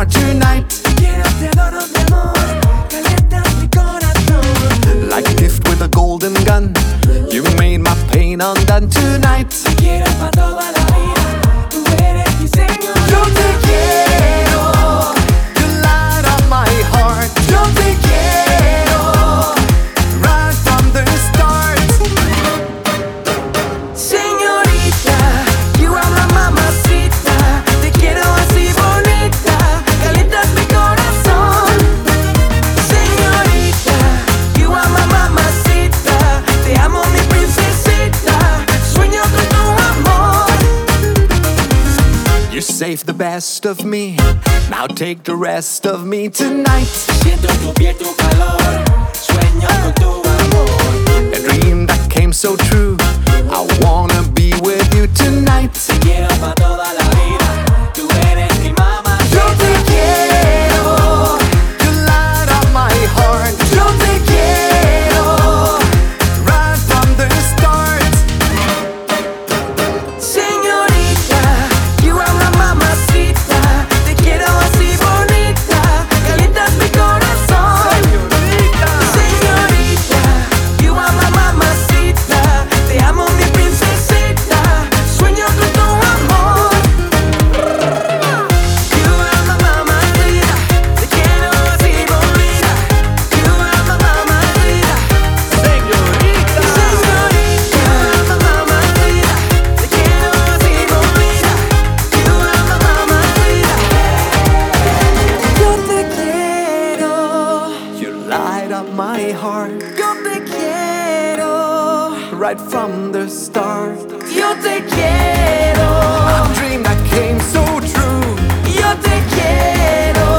are tonight. Te quiero, te adoro, mi amor, calientas mi corazón. Like a gift with a golden gun, you made my pain undone tonight. Te quiero pa' toda la vida, tú eres mi señor. Yo te quiero, you light up my heart. Yo te quiero, right from the start. Señorita, you are my mamacita. Te quiero así bonita, calientas mi corazón. Señorita, you are my mamacita. Te amo, mi princesita, sueño con tu amor. You saved the best of me, now take the rest of me tonight. Siento tu piel, tu calor, sueño con tu amor. A dream that came so true, I wanna be with you tonight. Te quiero pa' toda la vida, tú eres mi mamá. Yo te quiero, you light up my heart. Yo te quiero, right from the start. Señorita, you are my mamacita. Te quiero así bonita, calientas mi corazón. Señorita, you are my mamacita. Te amo, mi princesita, sueño con tu amor. You are my mamacita. Te quiero así bonita. You are my mamacita. Señorita. Señorita, you are my mamacita. Te quiero así bonita. You are my mamacita. Yo te quiero. You light up my heart, Yo te quiero. right from the start. Yo te quiero. A dream that came so true. Yo te quiero.